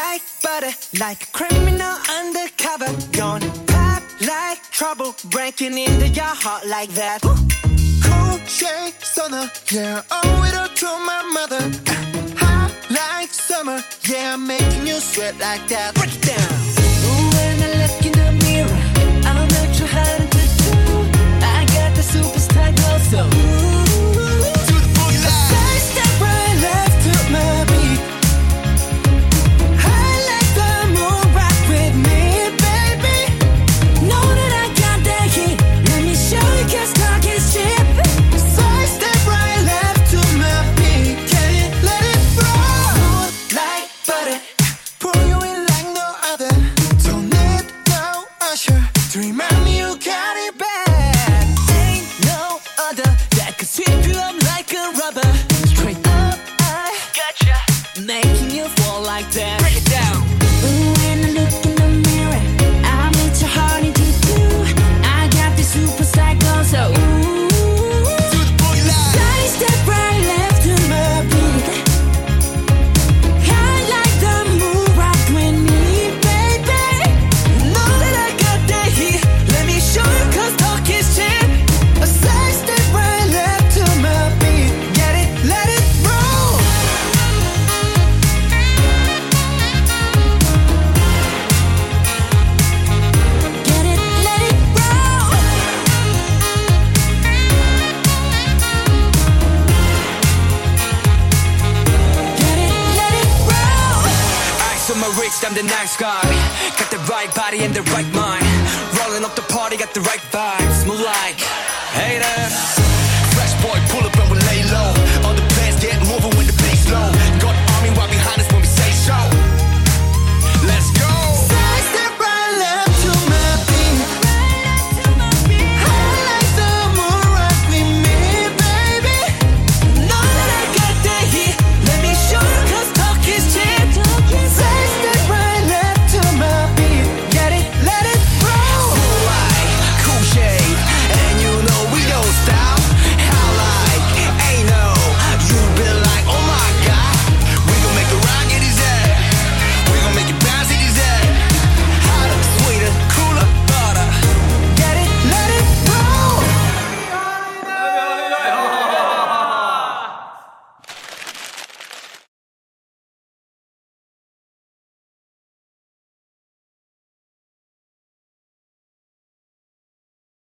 like butter, like a criminal undercover. Gonna pop like trouble, breaking into your heart like that. Cool shade stunner, yeah, owe it all to my mother. Hot like summer, yeah, I'm making you sweat like that. Break it down. When I look in the mirror, I'm not too hard to do. I got the superstar glow, so To the boogie line. side step right left to my beat. I like the moon, rock with me, baby. Know that I got that heat. Let me show you 'cause talk is cheap. Side step right left to my beat. Can't let it roll. Smooth like butter. Pull you in like no other. Don't need no usher to remind me you got it bad. Ain't no other that could sweep you up like a rubber. Straight up, I gotcha, making you fall like that. Break it down. When I look in the mirror, I'm with your heart into two. I got the super psycho, so To the boogie line. side step right left to my beat. I like the moon, rock with me, baby. Know that I got that heat. Let me show you 'cause talk is cheap. A side step right left to my beat. Get it, let it roll. Get it, let it roll. Get it, let it roll. Ice on my wrist, I'm the nice guy. Got the right body and the right mind. Rolling up the party, got the right vibes. Move like